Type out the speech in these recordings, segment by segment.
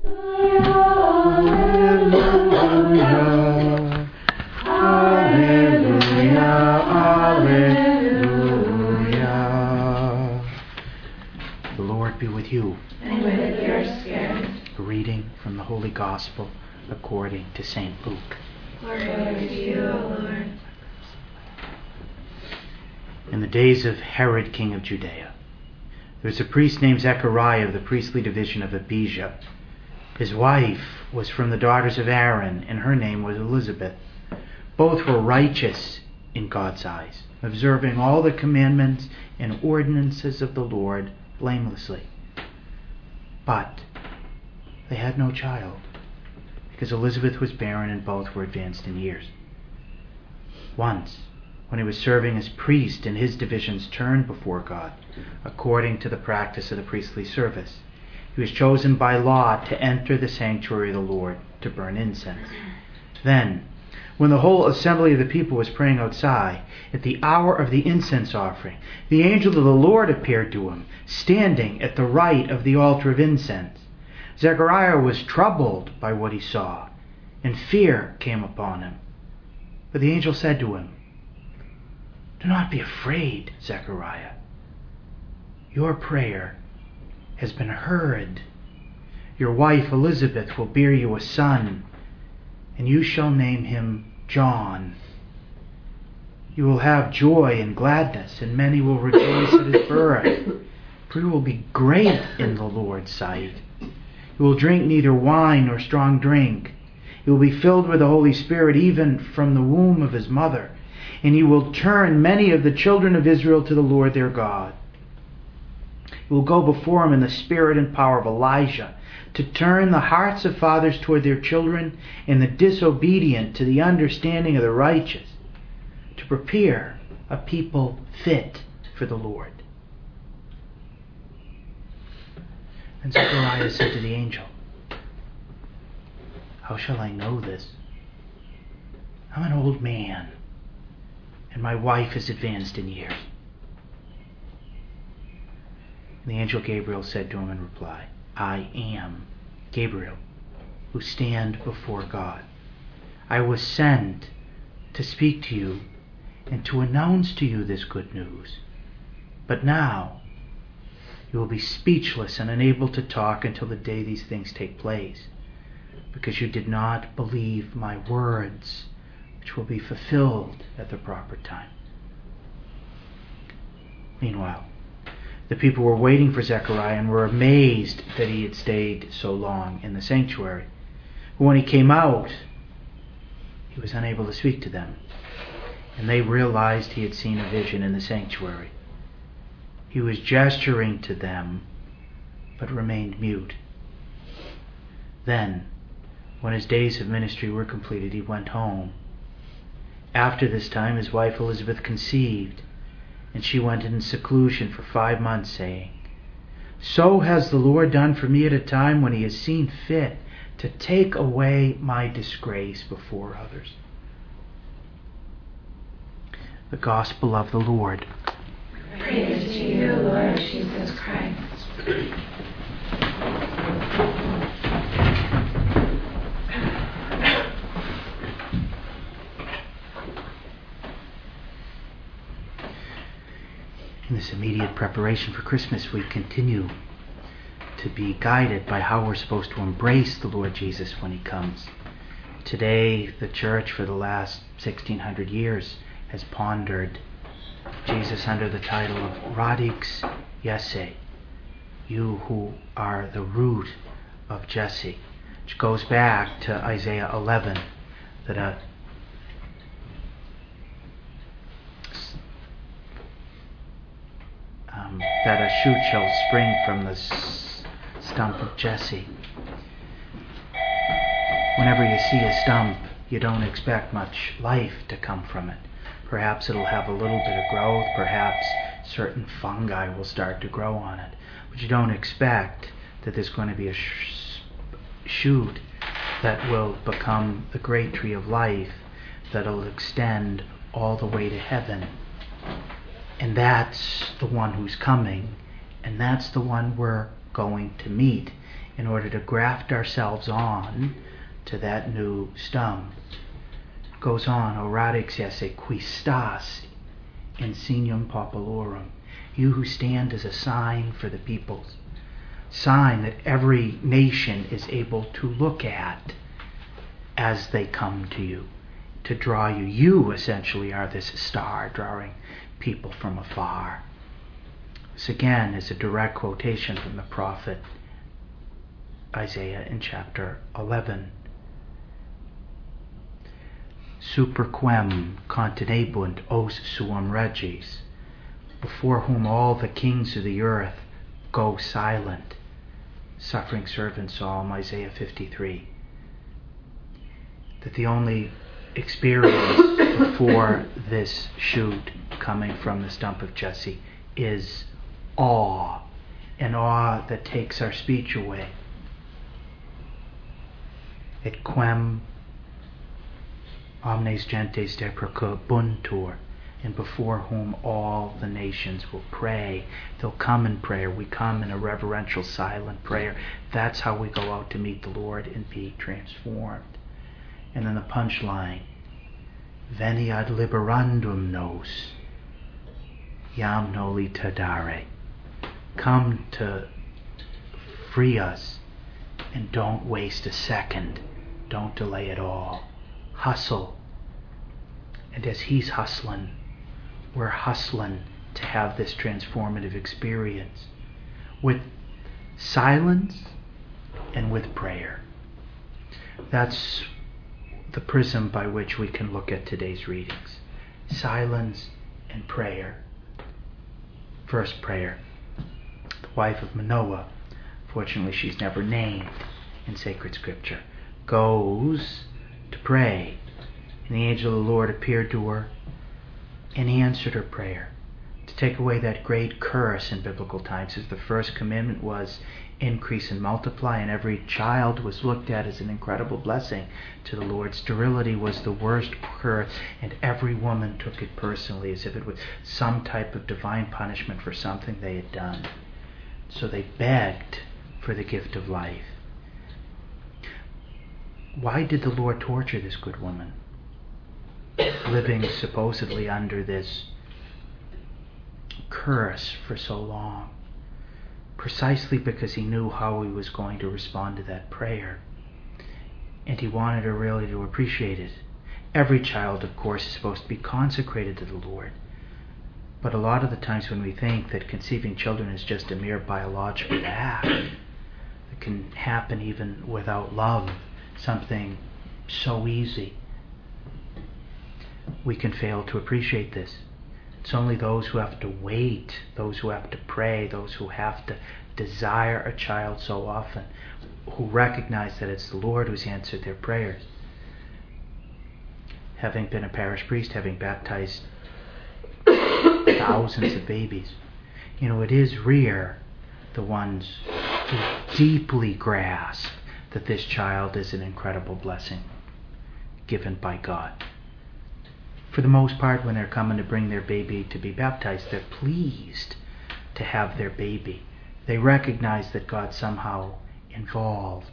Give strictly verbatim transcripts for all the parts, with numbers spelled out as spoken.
Alleluia, Alleluia, Alleluia. The Lord be with you. And with your spirit. A reading from the Holy Gospel according to Saint Luke. Glory to you, O Lord. In the days of Herod, king of Judea, there was a priest named Zechariah of the priestly division of Abijah. His wife was from the daughters of Aaron, and her name was Elizabeth. Both were righteous in God's eyes, observing all the commandments and ordinances of the Lord blamelessly. But they had no child, because Elizabeth was barren and both were advanced in years. Once, when he was serving as priest in his division's turn before God, according to the practice of the priestly service, he was chosen by lot to enter the sanctuary of the Lord to burn incense. Then, when the whole assembly of the people was praying outside, at the hour of the incense offering, the angel of the Lord appeared to him, standing at the right of the altar of incense. Zechariah was troubled by what he saw, and fear came upon him. But the angel said to him, "Do not be afraid, Zechariah. Your prayer has been heard. Your wife Elizabeth will bear you a son, and you shall name him John. You will have joy and gladness, and many will rejoice at his birth, for he will be great in the Lord's sight. He will drink neither wine nor strong drink. He will be filled with the Holy Spirit even from the womb of his mother, and he will turn many of the children of Israel to the Lord their God. He will go before him in the spirit and power of Elijah, to turn the hearts of fathers toward their children and the disobedient to the understanding of the righteous, to prepare a people fit for the Lord." And Zechariah said to the angel, "How shall I know this? I'm an old man, and my wife is advanced in years." And the angel Gabriel said to him in reply, "I am Gabriel, who stand before God. I was sent to speak to you and to announce to you this good news. But now you will be speechless and unable to talk until the day these things take place, because you did not believe my words, which will be fulfilled at the proper time." Meanwhile, the people were waiting for Zechariah and were amazed that he had stayed so long in the sanctuary. But when he came out, he was unable to speak to them, and they realized he had seen a vision in the sanctuary. He was gesturing to them, but remained mute. Then, when his days of ministry were completed, he went home. After this time, his wife Elizabeth conceived, and she went in seclusion for five months, saying, "So has the Lord done for me at a time when he has seen fit to take away my disgrace before others." The Gospel of the Lord. Praise to you, Lord Jesus Christ. In this immediate preparation for Christmas, we continue to be guided by how we're supposed to embrace the Lord Jesus when he comes. Today, the Church for the last sixteen hundred years has pondered Jesus under the title of Radix Jesse, you who are the root of Jesse, which goes back to Isaiah eleven, that a Um, that a shoot shall spring from the s- stump of Jesse. Whenever you see a stump, you don't expect much life to come from it. Perhaps it'll have a little bit of growth, perhaps certain fungi will start to grow on it, but you don't expect that there's going to be a sh- shoot that will become the great tree of life that'll extend all the way to heaven. And that's the one who's coming, and that's the one we're going to meet in order to graft ourselves on to that new stump. Goes on, Oradix esse qui stas in signum populorum. You who stand as a sign for the peoples. Sign that every nation is able to look at as they come to you, to draw you. You essentially are this star drawing people from afar. This again is a direct quotation from the prophet Isaiah in chapter eleven. Super quem continebunt os suum regis, before whom all the kings of the earth go silent. Suffering servant Psalm, Isaiah fifty-three. That the only experience before this shoot coming from the stump of Jesse is awe, an awe that takes our speech away. Et quem omnes gentes deprecabuntur, and before whom all the nations will pray. They'll come in prayer. We come in a reverential, silent prayer. That's how we go out to meet the Lord and be transformed. And then the punchline, Veni ad liberandum nos, iam noli tardare. Come to free us, and don't waste a second. Don't delay at all. Hustle. And as he's hustling, we're hustling to have this transformative experience with silence and with prayer. That's the prism by which we can look at today's readings. Silence and prayer. First prayer. The wife of Manoah, fortunately she's never named in sacred scripture, goes to pray. And the angel of the Lord appeared to her, and he answered her prayer to take away that great curse in biblical times. As the first commandment was increase and multiply, and every child was looked at as an incredible blessing to the Lord. Sterility was the worst curse, and every woman took it personally as if it was some type of divine punishment for something they had done. So they begged for the gift of life. Why did the Lord torture this good woman, living supposedly under this curse for so long? Precisely because he knew how he was going to respond to that prayer. And he wanted her really to appreciate it. Every child, of course, is supposed to be consecrated to the Lord. But a lot of the times when we think that conceiving children is just a mere biological act that can happen even without love, something so easy, we can fail to appreciate this. It's only those who have to wait, those who have to pray, those who have to desire a child so often, who recognize that it's the Lord who's answered their prayers. Having been a parish priest, having baptized thousands of babies, you know, it is rare the ones who deeply grasp that this child is an incredible blessing given by God. For the most part, when they're coming to bring their baby to be baptized, they're pleased to have their baby. They recognize that God's somehow involved.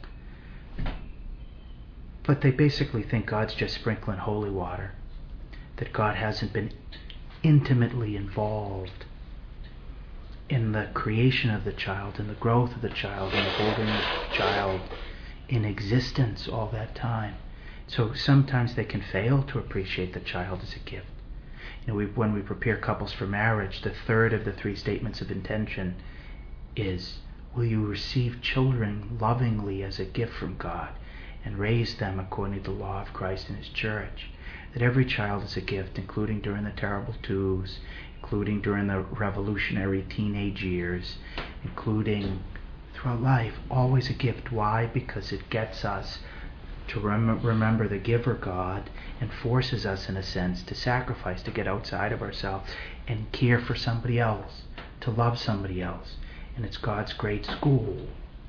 But they basically think God's just sprinkling holy water, that God hasn't been intimately involved in the creation of the child, in the growth of the child, in the holding of the child in existence all that time. So sometimes they can fail to appreciate the child as a gift. You know, we, when we prepare couples for marriage, the third of the three statements of intention is, will you receive children lovingly as a gift from God and raise them according to the law of Christ and His church? That every child is a gift, including during the terrible twos, including during the revolutionary teenage years, including throughout life, always a gift. Why? Because it gets us to rem- remember the giver God, and forces us in a sense to sacrifice, to get outside of ourselves and care for somebody else, to love somebody else. And it's God's great school.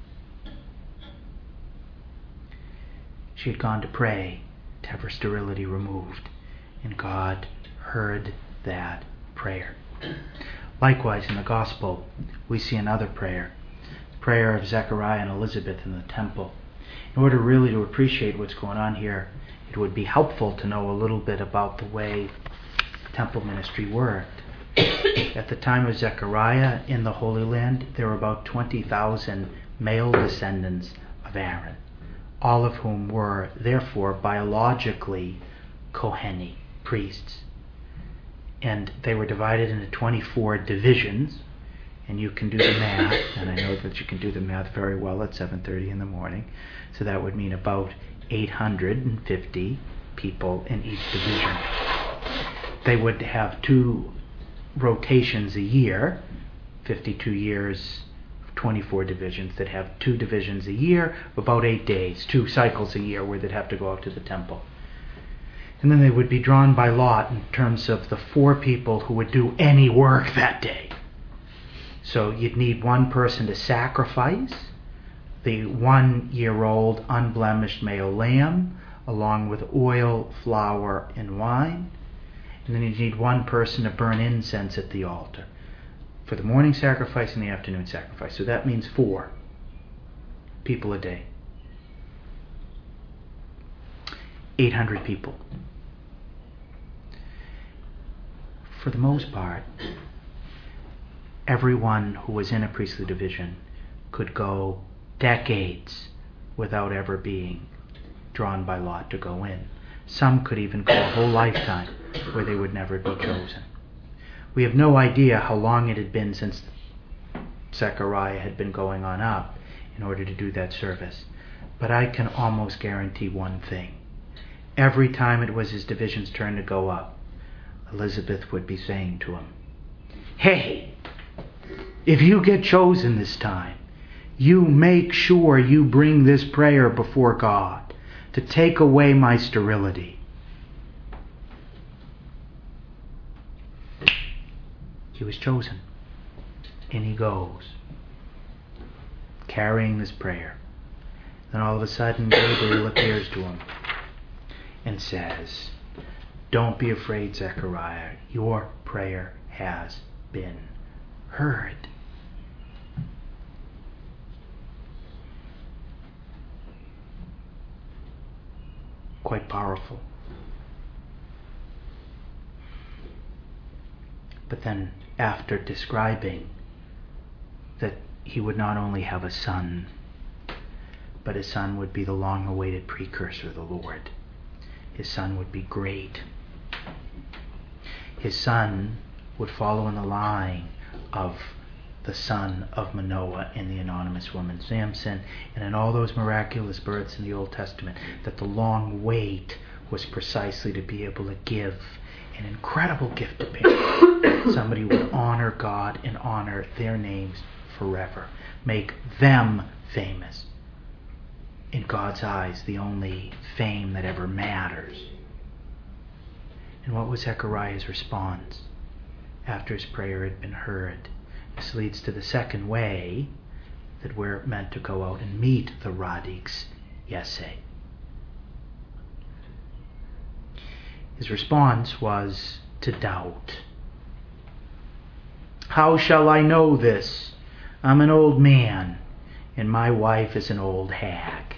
She had gone to pray to have her sterility removed, and God heard that prayer. Likewise, in the Gospel, we see another prayer. prayer of Zechariah and Elizabeth in the temple. In order really to appreciate what's going on here, it would be helpful to know a little bit about the way temple ministry worked. At the time of Zechariah in the Holy Land, there were about twenty thousand male descendants of Aaron, all of whom were therefore biologically Koheni, priests. And they were divided into twenty-four divisions, and you can do the math, and I know that you can do the math very well at seven thirty in the morning, so that would mean about eight hundred fifty people in each division. They would have two rotations a year, fifty-two years, twenty-four divisions. They'd have two divisions a year, about eight days, two cycles a year where they'd have to go out to the temple. And then they would be drawn by lot in terms of the four people who would do any work that day. So you'd need one person to sacrifice the one-year-old unblemished male lamb, along with oil, flour, and wine. And then you'd need one person to burn incense at the altar for the morning sacrifice and the afternoon sacrifice. So that means four people a day. eight hundred people. For the most part, everyone who was in a priestly division could go decades without ever being drawn by lot to go in. Some could even go a whole lifetime where they would never be chosen. We have no idea how long it had been since Zechariah had been going on up in order to do that service. But I can almost guarantee one thing. Every time it was his division's turn to go up, Elizabeth would be saying to him, "Hey, if you get chosen this time, you make sure you bring this prayer before God to take away my sterility." He was chosen. And he goes, carrying this prayer. Then all of a sudden, Gabriel appears to him and says, "Don't be afraid, Zechariah. Your prayer has been heard." Quite powerful. But then, after describing that he would not only have a son, but his son would be the long-awaited precursor, the Lord. His son would be great. His son would follow in the line of the son of Manoah and the anonymous woman Samson, and in all those miraculous births in the Old Testament, that the long wait was precisely to be able to give an incredible gift to parents. Somebody would honor God and honor their names forever. Make them famous. In God's eyes, the only fame that ever matters. And what was Zechariah's response after his prayer had been heard? This leads to the second way that we're meant to go out and meet the Radix Yesse. His response was to doubt. "How shall I know this? I'm an old man, and my wife is an old hag."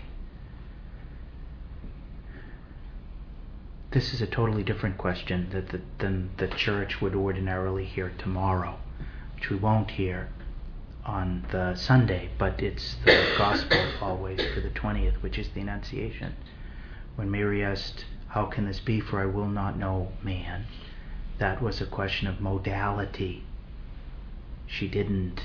This is a totally different question that the, than the church would ordinarily hear tomorrow, which we won't hear on the Sunday, but it's the gospel always for the twentieth, which is the Annunciation. When Mary asked, "How can this be, for I will not know man?" that was a question of modality. She didn't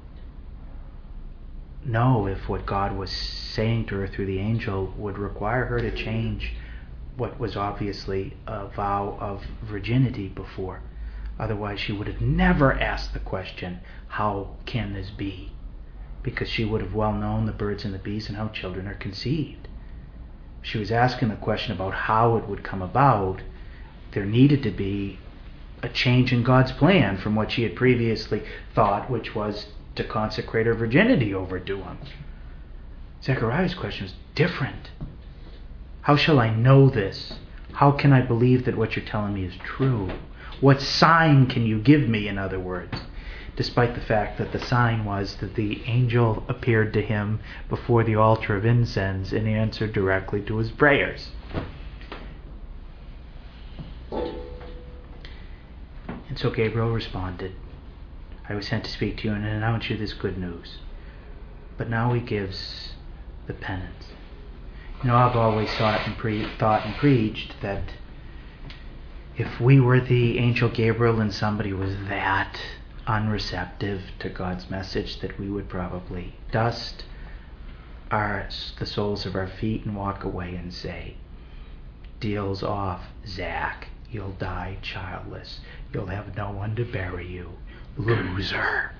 know if what God was saying to her through the angel would require her to change what was obviously a vow of virginity before. Otherwise, she would have never asked the question, "How can this be?" Because she would have well known the birds and the bees and how children are conceived. She was asking the question about how it would come about. There needed to be a change in God's plan from what she had previously thought, which was to consecrate her virginity over to him. Zechariah's question was different. How shall I know this? How can I believe that what you're telling me is true? What sign can you give me, in other words? despite the fact that the sign was that the angel appeared to him before the altar of incense and answered directly to his prayers. And so Gabriel responded, I was sent to speak to you and announce you this good news. But now he gives the penance. You know, I've always thought and, pre- thought and preached that if we were the angel Gabriel and somebody was that unreceptive to God's message, that we would probably dust our the soles of our feet and walk away and say, deals off, Zach. You'll die childless. You'll have no one to bury you. Loser.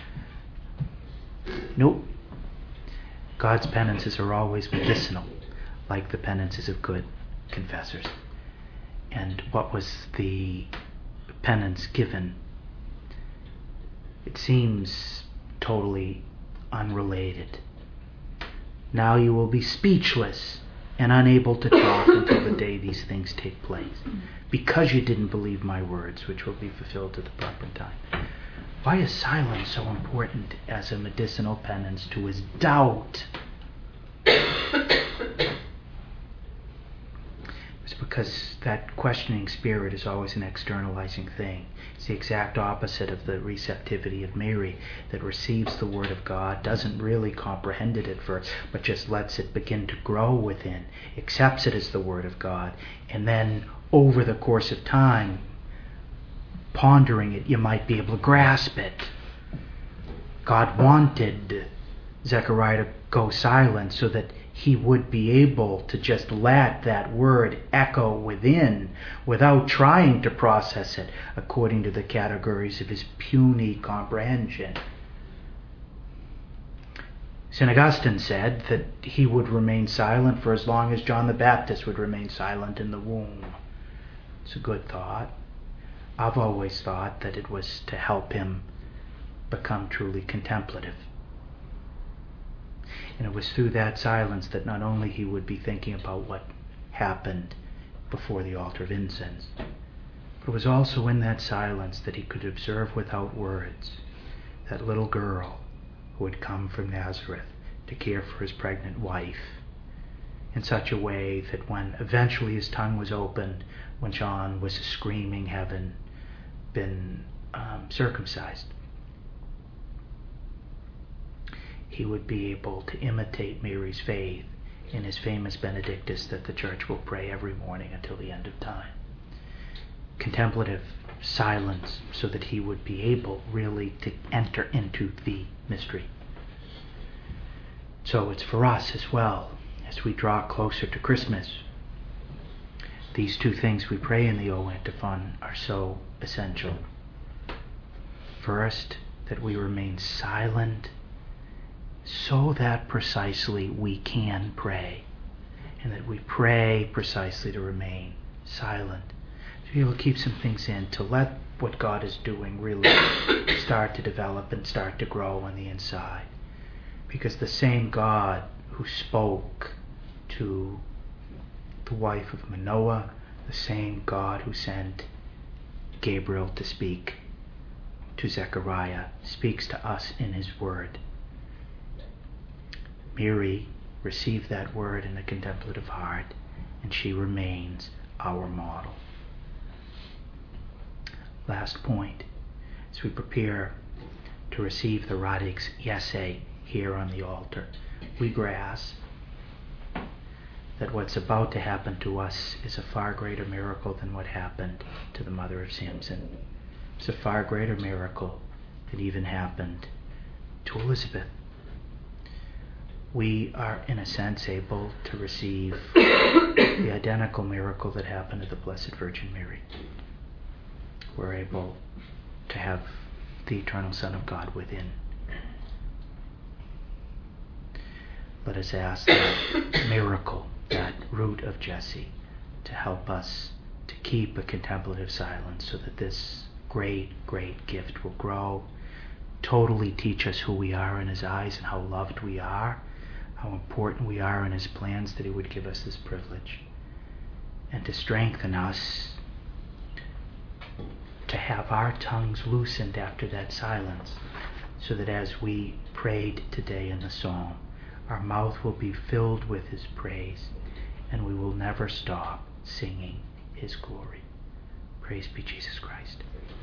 Nope. God's penances are always medicinal, like the penances of good confessors. And what was the penance given? It seems totally unrelated. Now you will be speechless and unable to talk until the day these things take place, because you didn't believe my words, which will be fulfilled at the proper time. Why is silence so important as a medicinal penance to his doubt? It's because that questioning spirit is always an externalizing thing. It's the exact opposite of the receptivity of Mary, that receives the Word of God, doesn't really comprehend it at first, but just lets it begin to grow within, accepts it as the Word of God, and then over the course of time, pondering it, you might be able to grasp it. God wanted Zechariah to go silent so that he would be able to just let that word echo within without trying to process it according to the categories of his puny comprehension. Saint Augustine said that he would remain silent for as long as John the Baptist would remain silent in the womb. It's a good thought. I've always thought that it was to help him become truly contemplative. And it was through that silence that not only he would be thinking about what happened before the altar of incense, but it was also in that silence that he could observe without words that little girl who had come from Nazareth to care for his pregnant wife in such a way that when eventually his tongue was opened, when John was screaming heaven, been um, circumcised, he would be able to imitate Mary's faith in his famous Benedictus that the Church will pray every morning until the end of time. Contemplative silence so that he would be able really to enter into the mystery. So it's for us as well, as we draw closer to Christmas. These two things we pray in the O Antiphon are so essential. First, that we remain silent so that precisely we can pray, and that we pray precisely to remain silent, to be able to keep some things in, to let what God is doing really start to develop and start to grow on the inside. Because the same God who spoke to the wife of Manoah, the same God who sent Gabriel to speak to Zechariah, speaks to us in his word. Mary received that word in a contemplative heart, and she remains our model. Last point, as we prepare to receive the Radix Jesse here on the altar, we grasp that what's about to happen to us is a far greater miracle than what happened to the mother of Samson. It's a far greater miracle that even happened to Elizabeth. We are, in a sense, able to receive the identical miracle that happened to the Blessed Virgin Mary. We're able to have the eternal Son of God within. Let us ask that miracle, that root of Jesse, to help us to keep a contemplative silence so that this great, great gift will grow, totally teach us who we are in his eyes and how loved we are, how important we are in his plans that he would give us this privilege, and to strengthen us to have our tongues loosened after that silence, so that as we prayed today in the psalm, our mouth will be filled with his praise, and we will never stop singing his glory. Praise be Jesus Christ.